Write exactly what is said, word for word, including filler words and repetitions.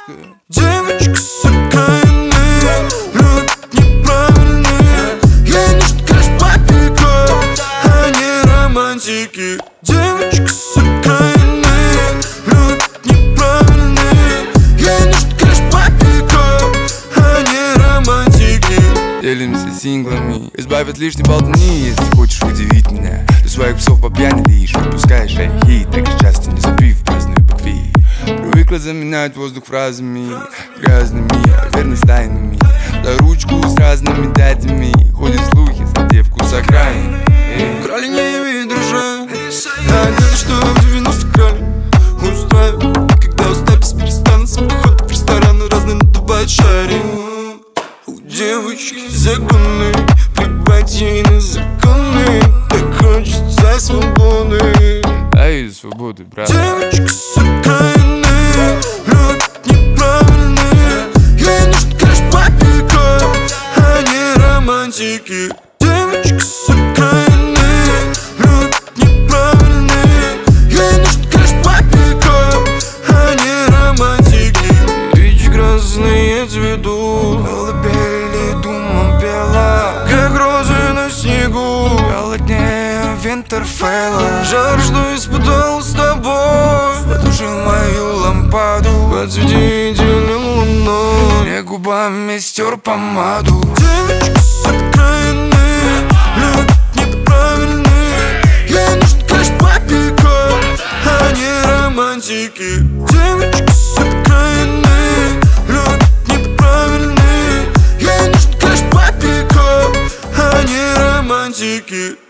девочка. Девочка с окраины, любит неправильные. Ей нужен краш папика, а не романтики. Девочка с окраины, любит неправильные. Ей нужен краш папика, а не романтики. Делимся синглами, избавь от лишней болтовни. Если хочешь удивить меня, ты своих псов по пьяни лишь выпускаешь эхи. Так и часто не забив праздную бакви. Привыкла заменять воздух фразами грязными, а верность тайнами. За ручку с разными дядями ходят слухи за девку с окраины. Крали не вид дружа, а где-то что в девяностых крали. Устраивает, когда устать без перестану. С похода в рестораны разные надувают шари. У девочки законы, плевать ей на законы. Так хочется свободы. Ай, свободы, брат. Девочка с окраины, любит неправильные. Ей нужен краш папика, а не романтики. Девочка с окраины, любит неправильные. Ей нужен краш папика, а не романтики. Речь грозные цветут, колыбели думам пела, как розы на снегу. Холоднее Винтерфелла. Жар, что испытал с тобой, потушил мою лампаду. Подсвети идеальным луной, мне губами стер помаду. Девочка с окраины, любит неправильные. Ей нужен краш папика, а не романтики. Девочка с окраины, любит неправильные. Ей нужен краш папика, а не романтики.